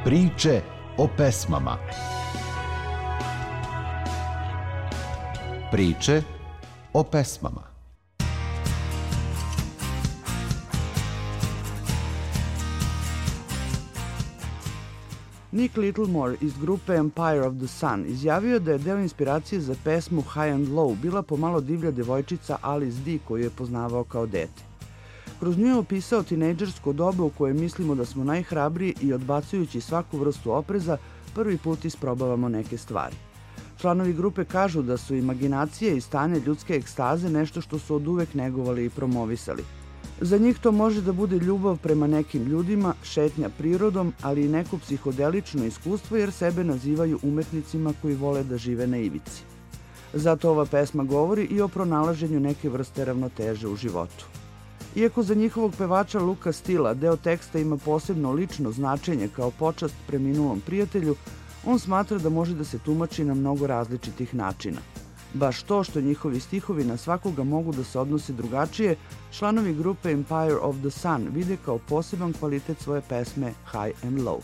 Priče o pesmama. Priče o pesmama. Nick Littlemore iz grupe Empire of the Sun izjavio da je deo inspiracije za pesmu High and Low bila pomalo divlja devojčica Alice D koju je poznavao kao dete. Kroz nju je opisao tinejdžersko doba u koje mislimo da smo najhrabriji i odbacujući svaku vrstu opreza, prvi put isprobavamo neke stvari. Članovi grupe kažu da su imaginacije i stanje ljudske ekstaze nešto što su oduvek negovali i promovisali. Za njih to može da bude ljubav prema nekim ljudima, šetnja prirodom, ali i neko psihodelično iskustvo jer sebe nazivaju umetnicima koji vole da žive na ivici. Zato ova pesma govori i o pronalaženju neke vrste ravnoteže u životu. Iako za njihovog pevača Luka Stila deo teksta ima posebno lično značenje kao počast preminulom prijatelju, on smatra da može da se tumači na mnogo različitih načina. Baš to što njihovi stihovi na svakoga mogu da se odnose drugačije, članovi grupe Empire of the Sun vide kao poseban kvalitet svoje pesme High and Low.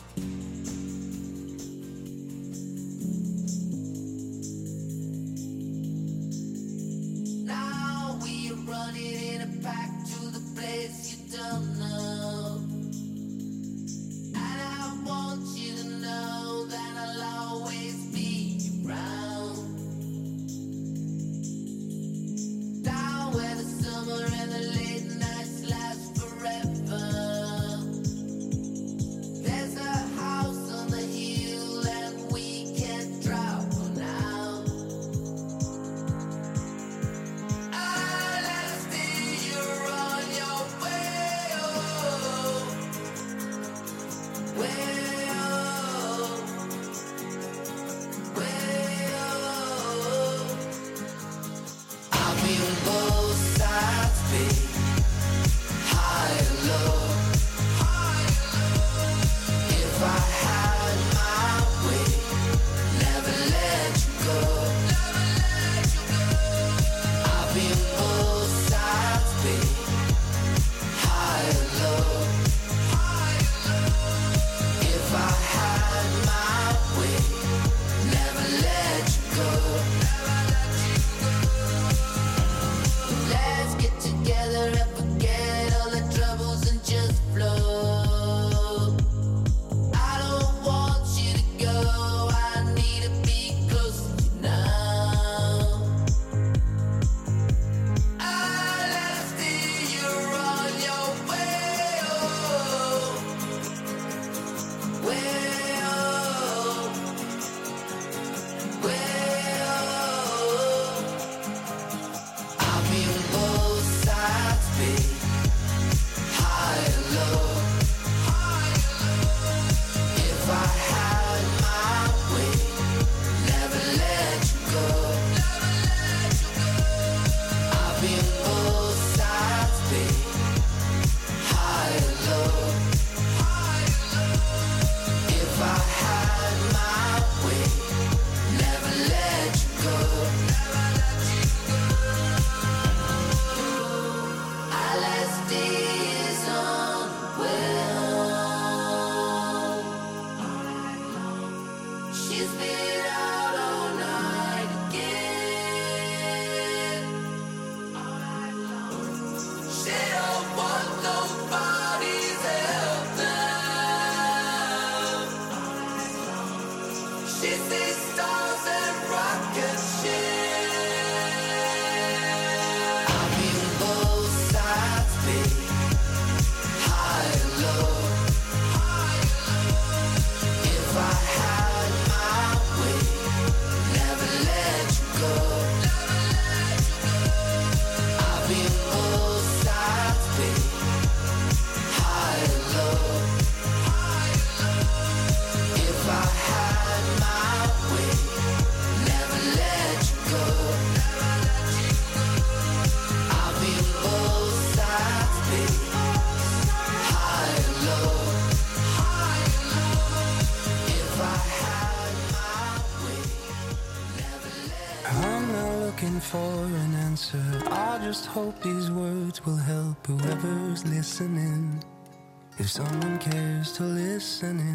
for an answer. I just hope these words will help whoever's listening. If someone cares to listen in,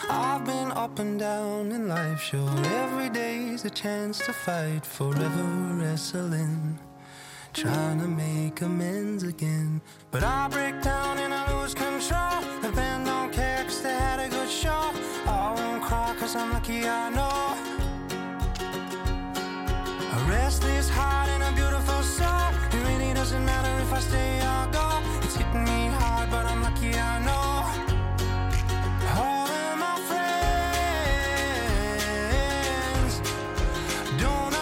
I've been up and down in life, sure. Every day's a chance to fight, forever wrestling, trying to make amends again. But I break down and I lose control. The band don't care 'cause they had a good show. I won't cry 'cause I'm lucky, I know. A restless heart and a beautiful soul. It really doesn't matter if I stay or go. It's hitting me hard, but I'm lucky, I know. All of my friends don't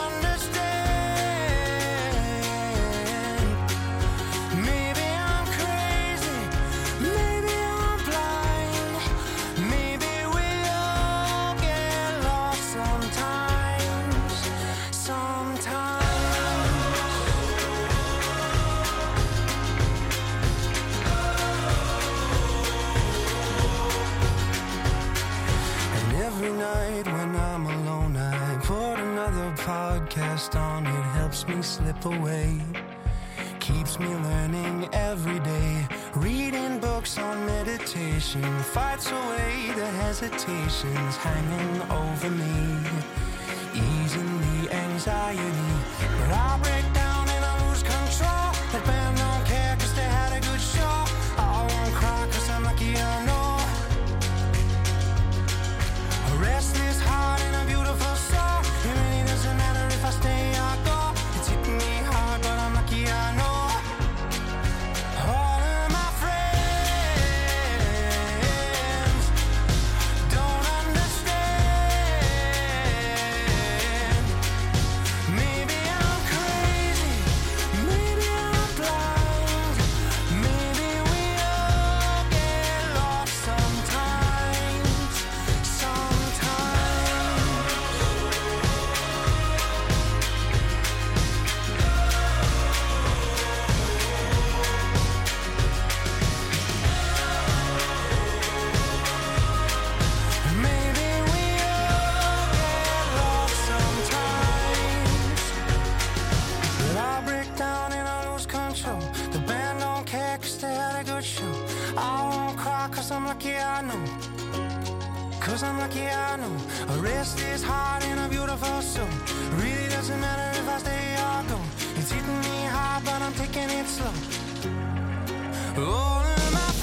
understand. Maybe I'm crazy, maybe I'm blind. Maybe we all get lost sometimes. And every night when I'm alone, I put another podcast on. It helps me slip away, keeps me learning every day. Reading books on meditation fights away the hesitations hanging over me, easing the anxiety. But I break down and I lose control. The band don't care 'cause they had a good show. I won't cry 'cause I'm lucky, I know. A restless heart and a beautiful soul. It really doesn't matter if I stay or go. It's hitting me hard, but I'm lucky, I know. All of my friends don't understand. Maybe I'm crazy, maybe I'm blind. Maybe we all get lost sometimes. Maybe we all get lost sometimes. But I break down and I lose control. The band don't care 'cause they had a good show. I won't cry 'cause I'm lucky, I know. 'Cause I'm lucky, I know. A restless heart and a beautiful soul. Really doesn't matter if I stay or go. It's hitting me hard, but I'm taking it slow. All of my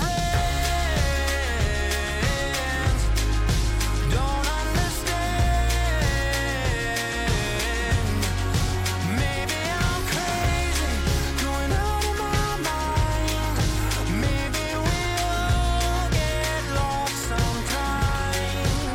friends don't understand. Maybe I'm crazy, going out of my mind. Maybe we all get lost sometimes.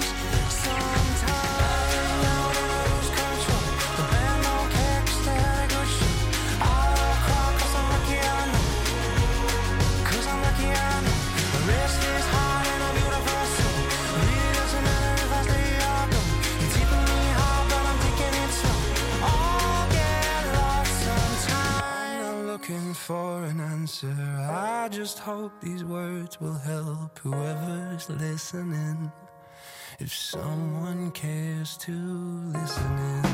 Now that I lose control, the band don't care 'cause they had a good show. I won't cry 'cause I'm lucky, I know. 'Cause I'm lucky, I know. A restless heart and a beautiful soul. Really doesn't matter if I stay or go. It's hitting me hard, but I'm taking it slow. All get lost sometime. I'm looking for an answer. I just hope these words will help whoever's listening. If someone cares to listen in.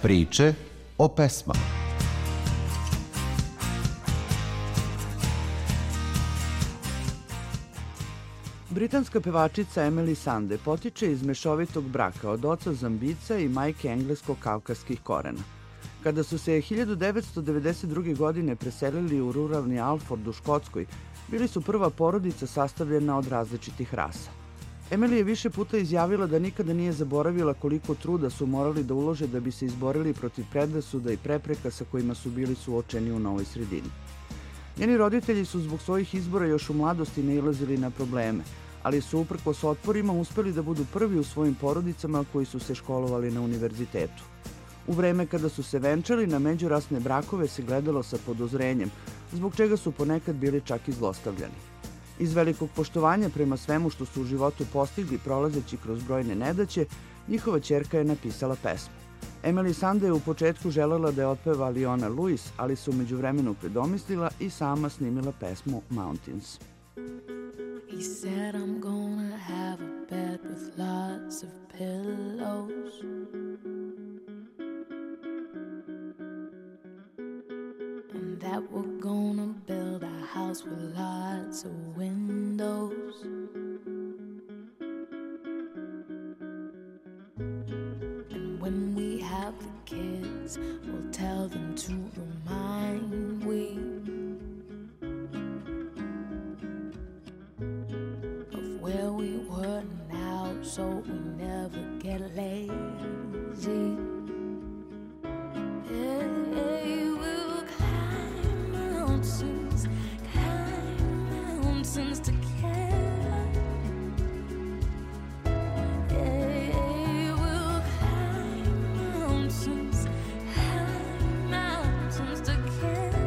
Priče o pesmama. Britanska pevačica Emily Sandé potiče iz mešovitog braka od oca Zambica i majke englesko-kavkaskih korena. Kada su se 1992. godine preselili u ruralni Alford u Škotskoj, bili su prva porodica sastavljena od različitih rasa. Emily je više puta izjavila da nikada nije zaboravila koliko truda su morali da ulože da bi se izborili protiv predrasuda i prepreka sa kojima su bili suočeni u novoj sredini. Njeni roditelji su zbog svojih izbora još u mladosti nailazili na probleme, ali su uprkos otporima uspeli da budu prvi u svojim porodicama koji su se školovali na univerzitetu. U vreme kada su se venčali, na međurasne brakove se gledalo sa podozrenjem, zbog čega su ponekad bili čak i zlostavljani. Iz velikog poštovanja prema svemu što su u životu postigli prolazeći kroz brojne nedaće, njihova ćerka je napisala pesmu. Emily Sandé je u početku želela da je otpeva Leona Lewis, ali se u međuvremenu predomislila i sama snimila pesmu Mountains. He said I'm gonna have a bed with lots of pillows. And that we're gonna build a house with lots of windows. And when we have the kids, we'll tell them to remind we of where we were now, so we never get lazy. Mountains together. We'll climb mountains, high mountains together.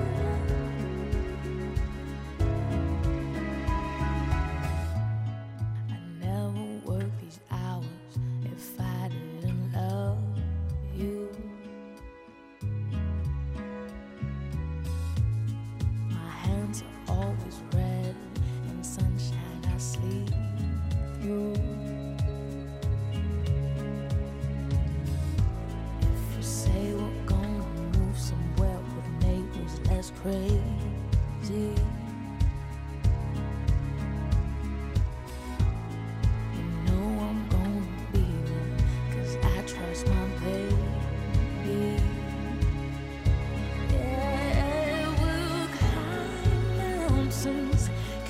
I'd never work these hours if I didn't love you. My hands are always red. Sunshine I sleep through. If you say we're gonna move somewhere with neighbors less crazy, you know I'm gonna be there, 'cause I trust my baby. Yeah, we'll climb mountains.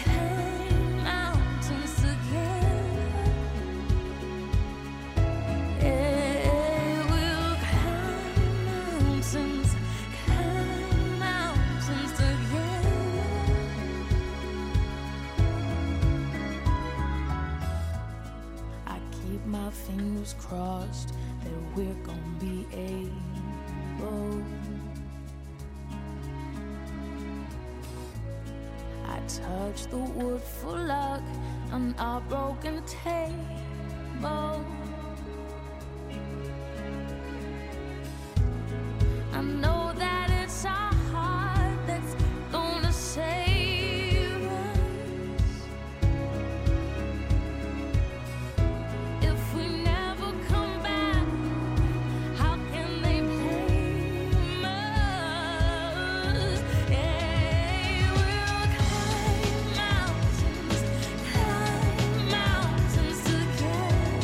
My fingers crossed that we're gonna be able. I touch the wood for luck on our broken table. I know that it's our heart that's gonna save us. If we never come back, how can they blame us? Yeah, we'll climb mountains together.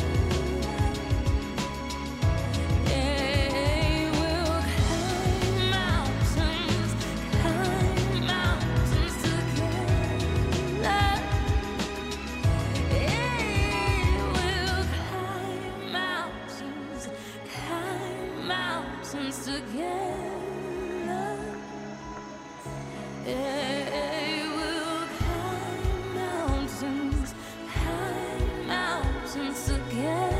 Yeah, we'll climb mountains together. Mountains together. Yeah, we'll climb mountains together.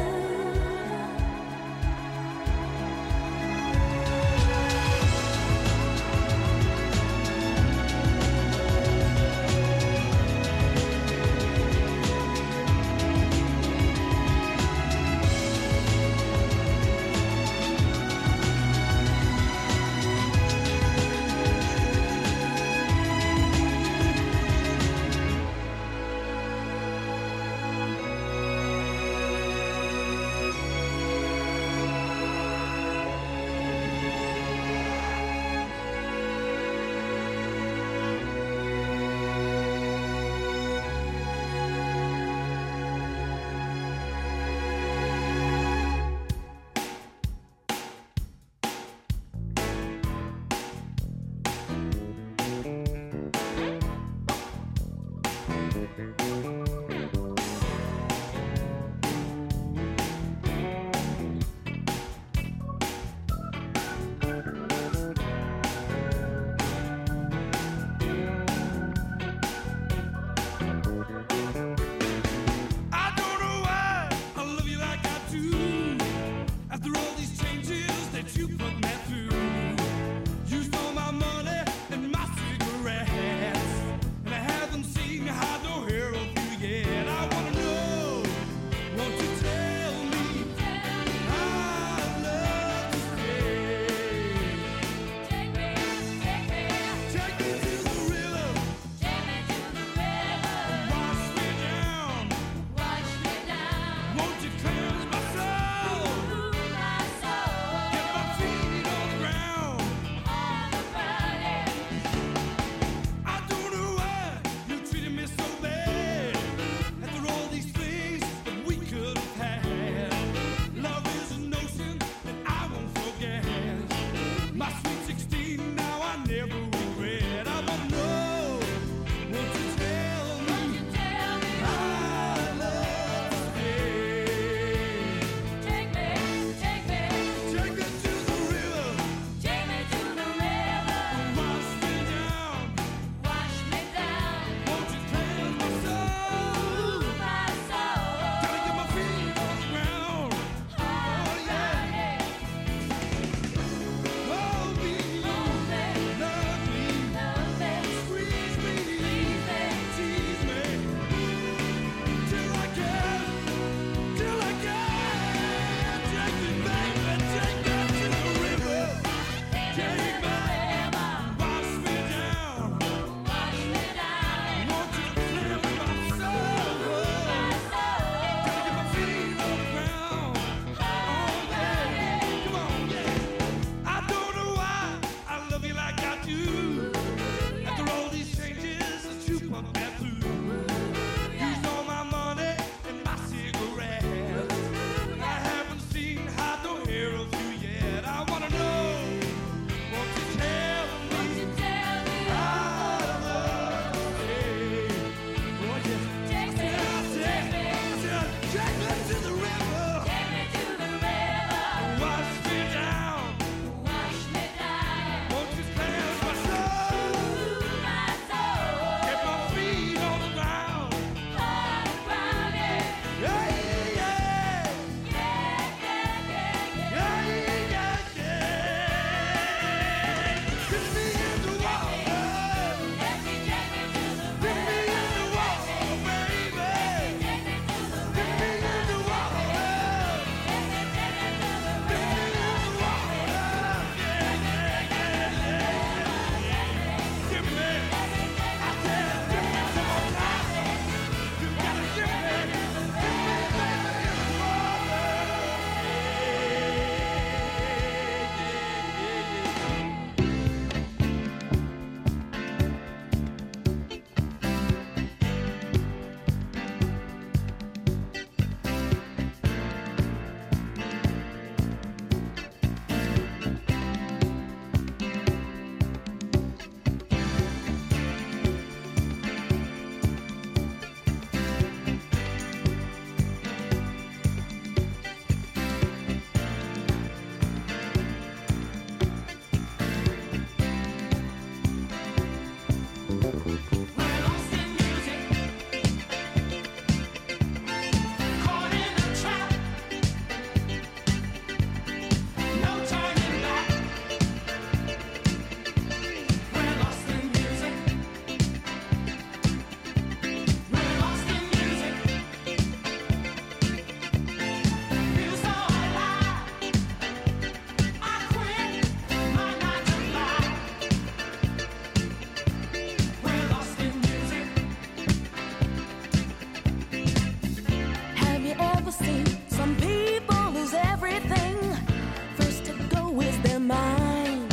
seen some people lose everything. First to go is their mind.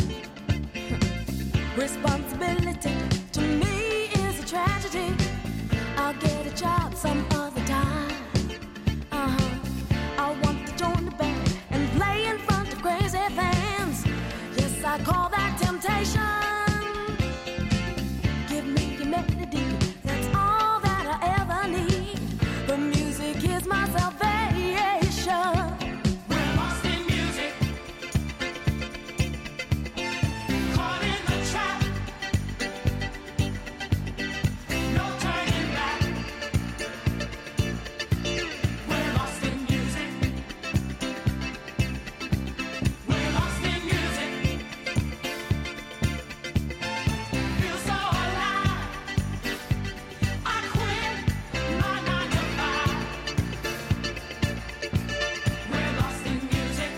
Responsibility to me is a tragedy. I'll get a job some other time. I want to join the band and play in front of crazy fans. Yes, I call that temptation. Give me your melody, that's all that I ever need. The music is my salvation. We're lost in music, caught in the trap. No turning back. We're lost in music. We're lost in music. Feel so alive. I quit my 9 to 5. We're lost in music.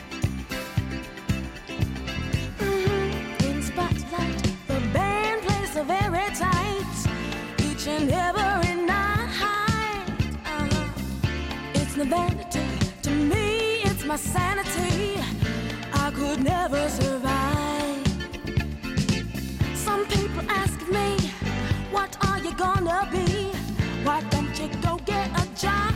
In spotlight, the band plays so very tight, each and every night. It's no vanity to me, it's my sanity. I could never survive. Some people ask me, what are you gonna be? Why don't you go get a job?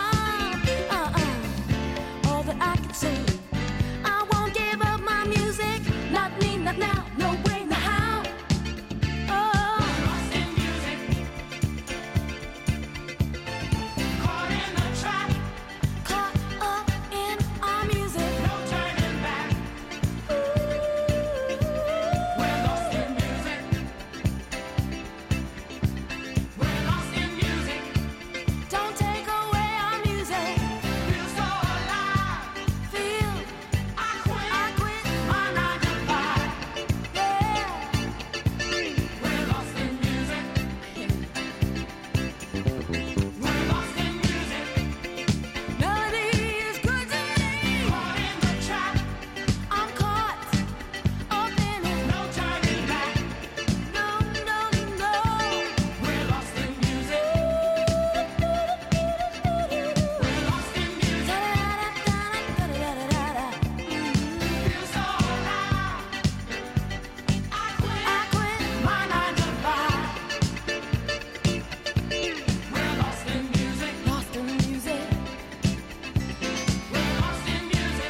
All that I can say, I won't give up my music. Not me, not now, no way, no how. Oh, Lost in music, caught in the trap. caught up in our music. No turning back. We're lost in music. We're lost in music. Don't take away our music. Feel so alive. Feel I quit my 9 to 5. yeah. We're lost in music. We're lost in music. Melody is good to me. Caught in the trap. I'm caught up in it. No turning back. No, no, no. We're lost in music. We're lost in music. Da-da-da-da-da-da-da-da-da. Feel so alive. I I quit. my 9 to 5. We're lost in music. Lost in music. We're lost in music.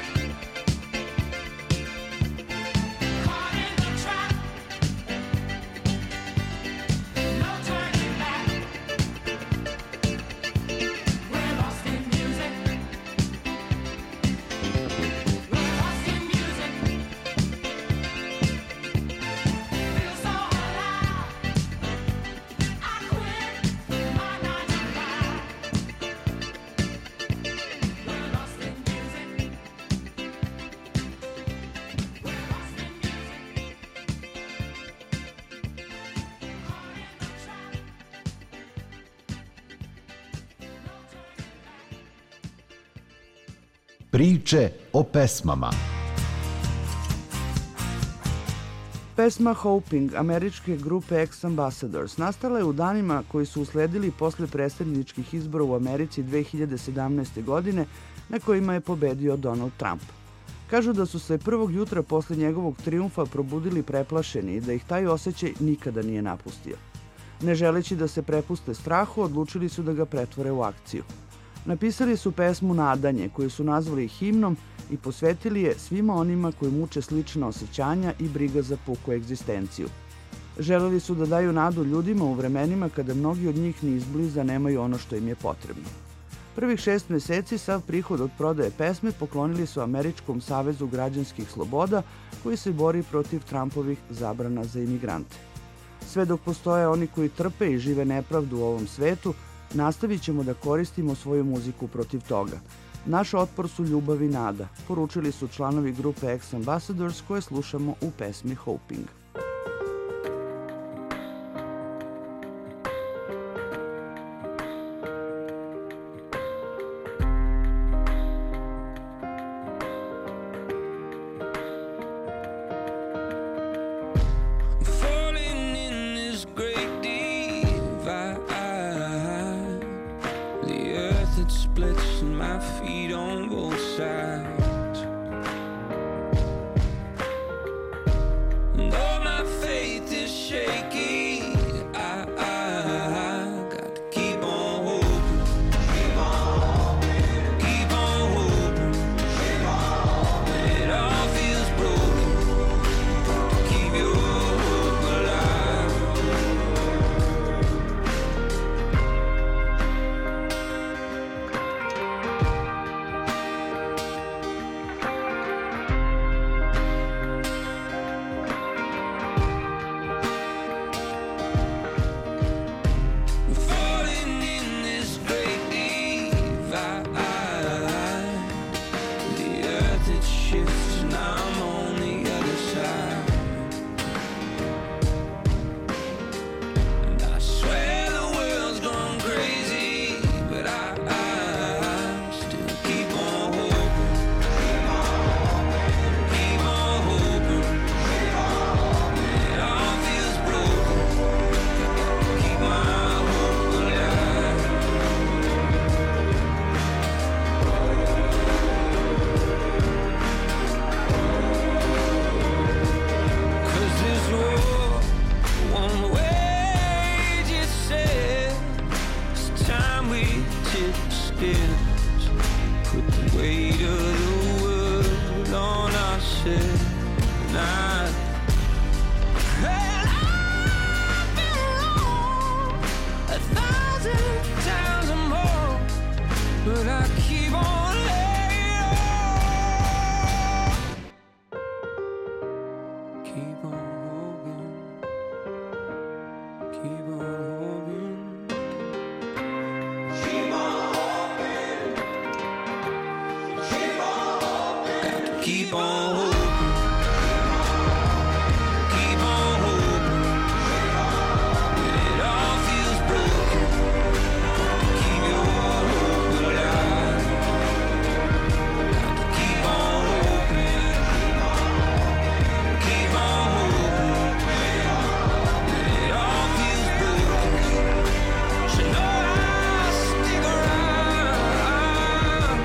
Caught in the trap. No turning back. We're lost in music. We're lost in music. Feel so alive. I quit my 9 to 5. We're lost in music. We're lost in music. Caught in the trap. Priče o pesmama. Pesma Hoping američke grupe Ex-Ambassadors nastala je u danima koji su usledili posle predsjedničkih izbora u Americi 2017. godine na kojima je pobedio Donald Trump. Kažu da su se prvog jutra posle njegovog trijumfa probudili preplašeni i da ih taj osjećaj nikada nije napustio. Ne želeći da se prepuste strahu, odlučili su da ga pretvore u akciju. Napisali su pesmu Nadanje, koju su nazvali himnom i posvetili je svima onima koji muče slična osjećanja i briga za puku egzistenciju. Želeli su da daju nadu ljudima u vremenima kada mnogi od njih ni izbliza nemaju ono što im je potrebno. Prvih 6 meseci sav prihod od prodaje pesme poklonili su Američkom savezu građanskih sloboda koji se bori protiv Trumpovih zabrana za imigrante. Sve dok postoje oni koji trpe i žive nepravdu u ovom svetu, nastavit ćemo da koristimo svoju muziku protiv toga. Naš otpor su ljubav i nada, poručili su članovi grupe Ex-Ambassadors koje slušamo u pesmi Hoping. Falling in this great divide, the earth had split touching my feet on both sides. And though my faith is shaky, I got to keep on hoping. Keep on hoping. Keep on hoping. Keep on hoping. When it all feels broken, keep your hope alive. Falling in this great divide, the earth it shifts and I'm on the other side. And I swear the world's gone crazy, but I still keep on hoping. Keep on hoping. When it all feels broken, keep my hope alive. 'Cause this war won't wage itself. It's time we took steps, put the weight of the world on ourselves. And I've been wrong 1,000 times or more, but I keep on laying on. Keep on hoping. Keep on hoping. Keep on hoping. Keep on hoping. Got to keep on hoping. Keep on hoping. When it all feels broken, keep your hope alive. Got to keep on hoping. Keep on hoping. When it all feels broken, you know I'll stick around.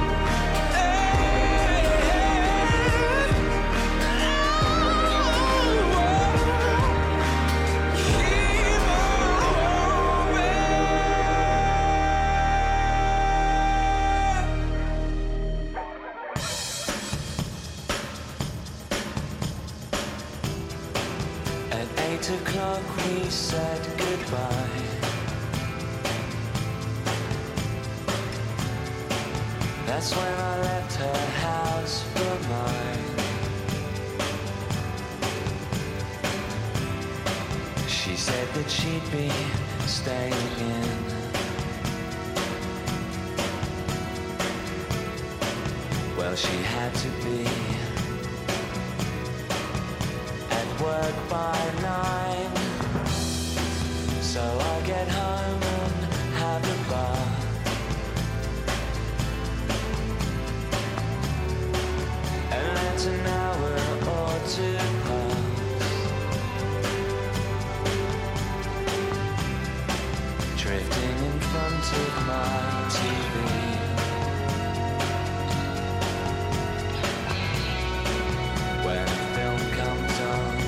At 8 o'clock we said goodbye. That's when I left her house for mine. She said that she'd be staying in. Well, she had to be at work by 9. So I get home and have a bath. And let an hour or two pass, drifting in front of my TV. When a film comes on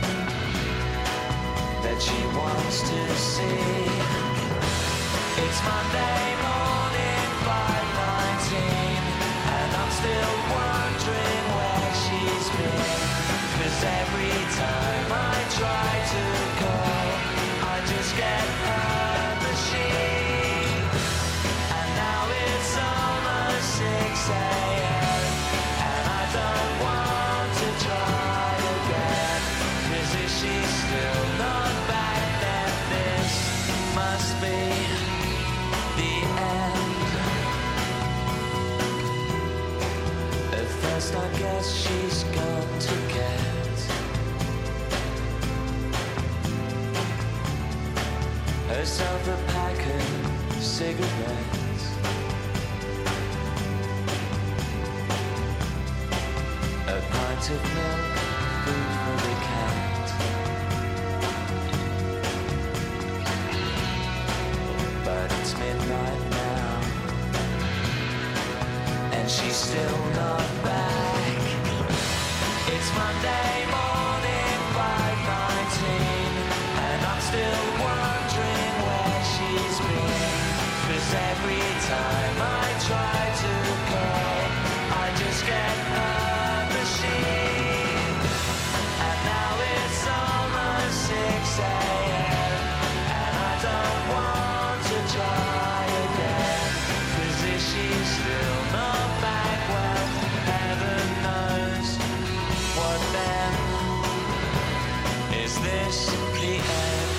that she wants to see, it's Monday morning, 5:19, and I'm still wondering where she's been. 'Cause every time I try to call, I just get her machine. And now it's almost 6 a.m. and I don't want to try again. 'Cause if she's still not back, then this must be the end. At first I guess she's gone to get herself a pack of cigarettes. A pint of milk, food for the cat. But it's midnight now, she's still not back. It's Monday morning, 5:19, and I'm still wondering where she's been. 'Cause every time I try to call, I just get her machine. And now it's almost 6 a.m. and I don't want to try again. 'Cause if she's still not back, well, heaven knows what then. Is this the end?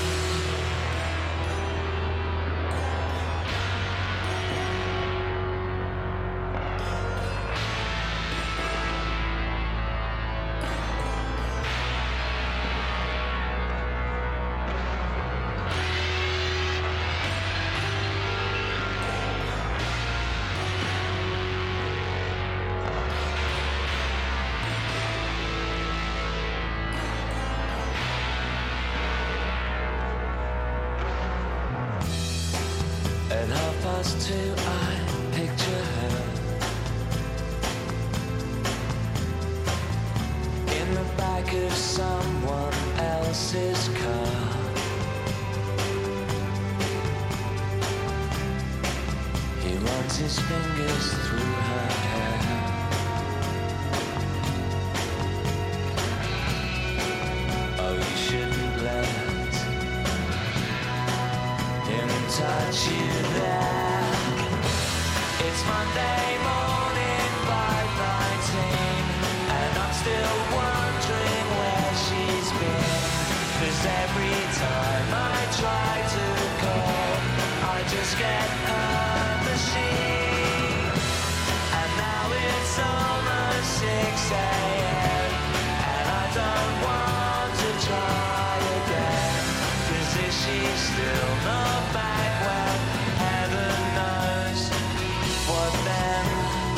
At 2:30 I picture her in the back of someone else's car. He runs his fingers through her hair. Oh, you shouldn't let him touch you there. It's Monday morning, 5:19, and I'm still wondering where she's been. 'Cause every time I try to call, I just get her machine. And now it's almost 6 a.m. and I don't want to try again. 'Cause if she's still not back, well, heaven knows what then.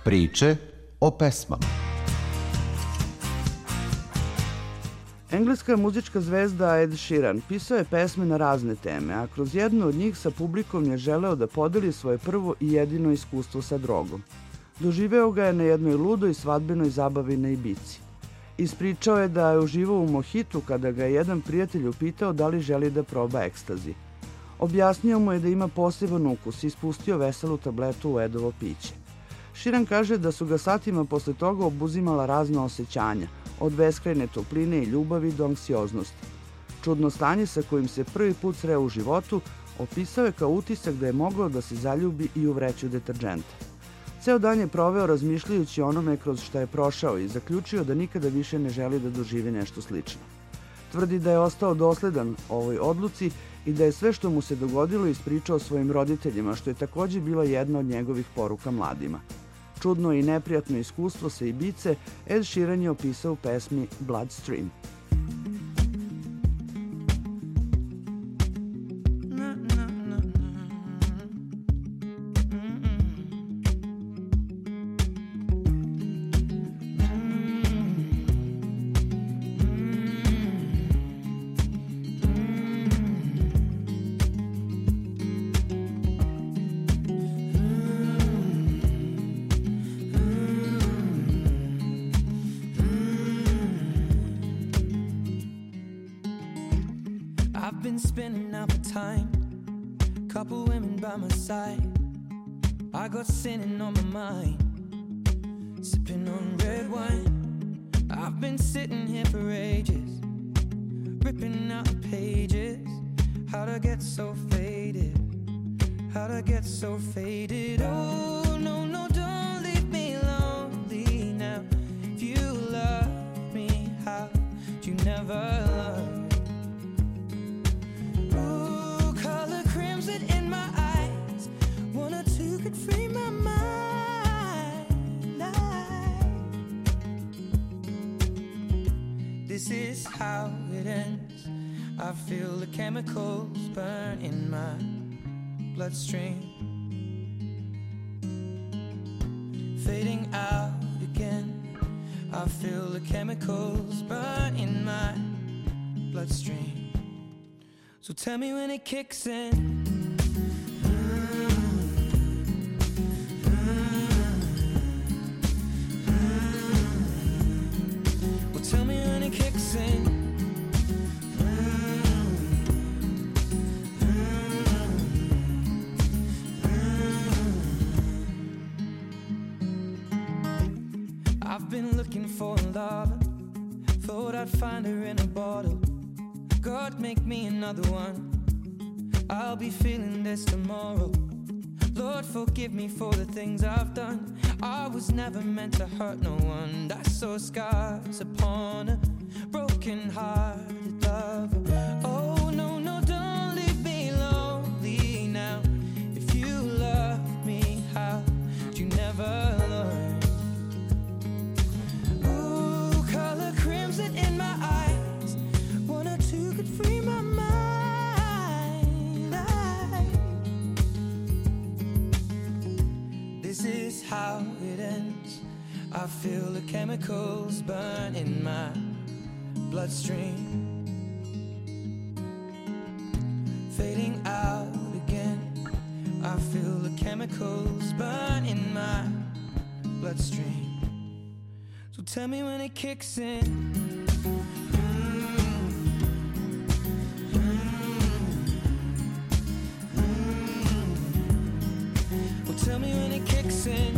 Priče o pesmama. Engleska muzička zvezda Ed Sheeran pisao je pesme na razne teme, a kroz jednu od njih sa publikom je želeo da podeli svoje prvo i jedino iskustvo sa drogom. Doživeo ga je na jednoj ludoj svadbenoj zabavi na Ibici. Ispričao je da je uživao u mohitu kada ga je jedan prijatelj upitao da li želi da proba ekstazi. Objasnio mu je da ima poseban ukus i ispustio veselu tabletu u Edovo piće. Sheeran kaže da su ga satima posle toga obuzimala razna osjećanja, od beskrajne topline i ljubavi do anksioznosti. Čudno stanje sa kojim se prvi put sreo u životu opisao je kao utisak da je mogao da se zaljubi i u vreću deterdženta. Ceo dan je proveo razmišljajući o onome kroz šta je prošao i zaključio da nikada više ne želi da doživi nešto slično. Tvrdi da je ostao dosledan ovoj odluci i da je sve što mu se dogodilo ispričao svojim roditeljima, što je takođe bila jedna od njegovih poruka mladima. Čudno i neprijatno iskustvo sa Ibice Ed Sheeran je opisao u pesmi Bloodstream. I've been spending out the time, couple women by my side. I got sinning on my mind, sipping on red wine. I've been sitting here for ages, ripping out the pages. How'd I get so faded? How'd I get so faded? Oh, no, no, don't leave me lonely now. If you love me, how'd you never love? Ooh, color crimson in my eyes. One or two could free my mind. This is how it ends. I feel the chemicals burn in my bloodstream, fading out again. I feel the chemicals burn in my bloodstream. So tell me when it kicks in. Well, tell me when it kicks in. I've been looking for a lover, thought I'd find her in a bottle. God, make me another one. I'll be feeling this tomorrow. Lord, forgive me for the things I've done. I was never meant to hurt no one. I saw scars upon a broken-hearted lover. Oh, no, no, don't leave me lonely now. If you love me, how'd you never learn? Ooh, color crimson in my eyes. One or two could free my mind. This is how it ends. I feel the chemicals burn in my bloodstream, fading out again. I feel the chemicals burn in my bloodstream. So tell me when it kicks in. Well, tell me when it kicks in.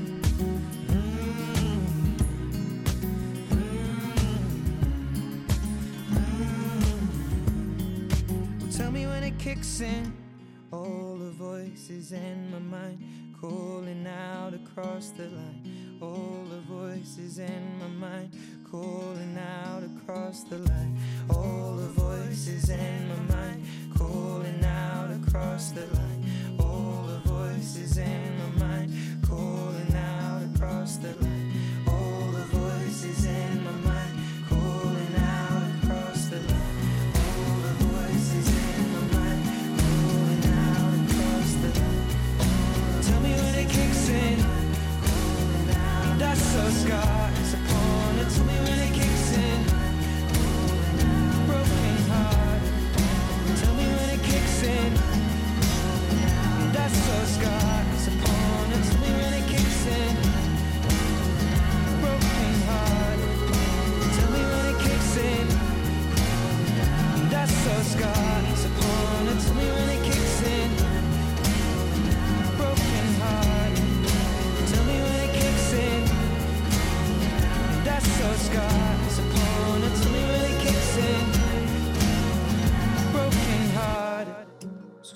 Well, tell me when it kicks in. All the voices in my mind calling out across the line. All the voices in my mind calling out across the line. All the voices in my mind calling out across the line. All the voices in my mind calling out across the line. All the voices in my mind calling out across the line. All the voices in my mind calling out across the line. Tell me when it kicks in.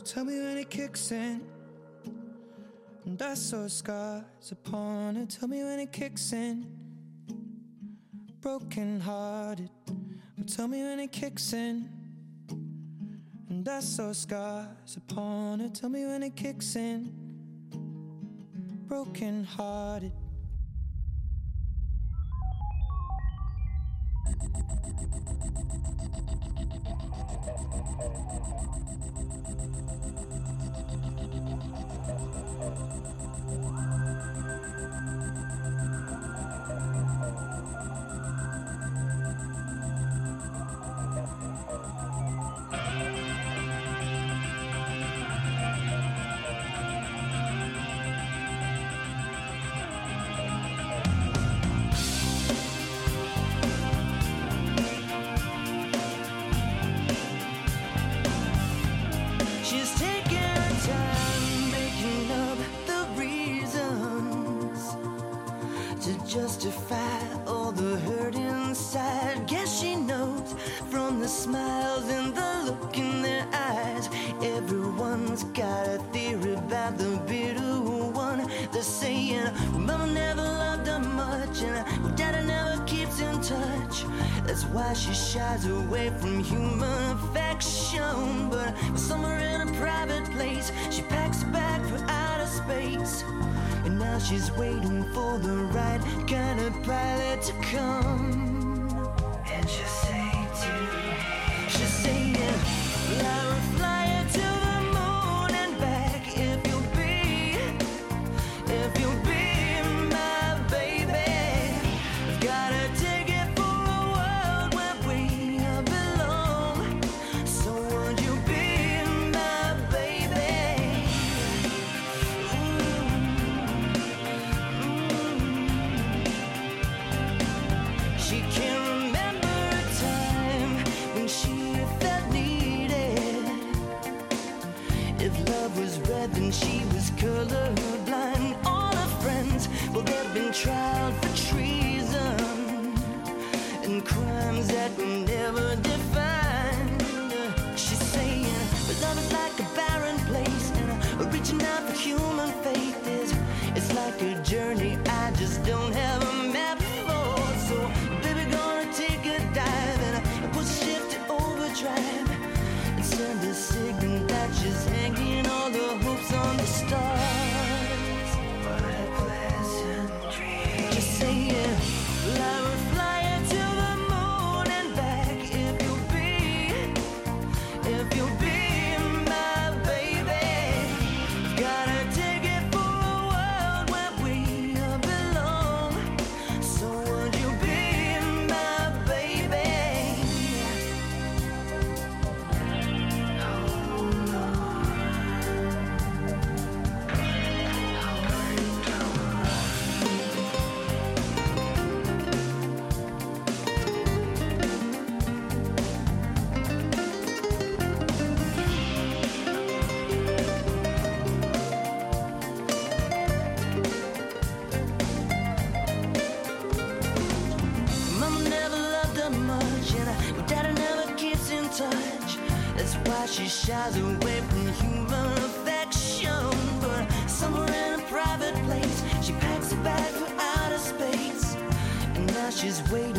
tell me when it kicks in. And I saw scars upon her. Tell me when it kicks in. Broken hearted. Tell me when it kicks in. And I saw scars upon her. Tell me when it kicks in. Broken hearted. She's taking her time making up the reasons to justify all the hurt inside. Guess she knows from the smiles and the look in their eyes. Everyone's got a theory about the bitter one. They're saying Mama never loved her much and Daddy never keeps in touch. That's why she shies away from human affection. But somewhere in a private place, she packs a bag for outer space. And now she's waiting for the right kind of pilot to come. And she'll say to me, she's saying, I will fly you to the moon and back if you'll be my baby. I've got a ticket for a world where we belong. So would you be my baby? She can't remember a time when she felt needed. If love was red, then she was colorblind. All her friends, well, they've been tried for treason and crimes that were never defined. She's saying, but love is like a barren place, and reaching out for human faith is, it's like a journey I just don't have a map for. So, baby, gonna take a dive and push the shift to overdrive and send a signal that she's hanging all the hopes on the stars. What a pleasant dream. Just saying, well, I will fly you to the moon and back if you'll be my baby. Got a ticket for a world where we belong. So would you be my baby? Mama never loved her much, and Daddy never keeps in touch. That's why she shies away from human affection. But somewhere in a private place, she packs a bag for outer space. And now she's waiting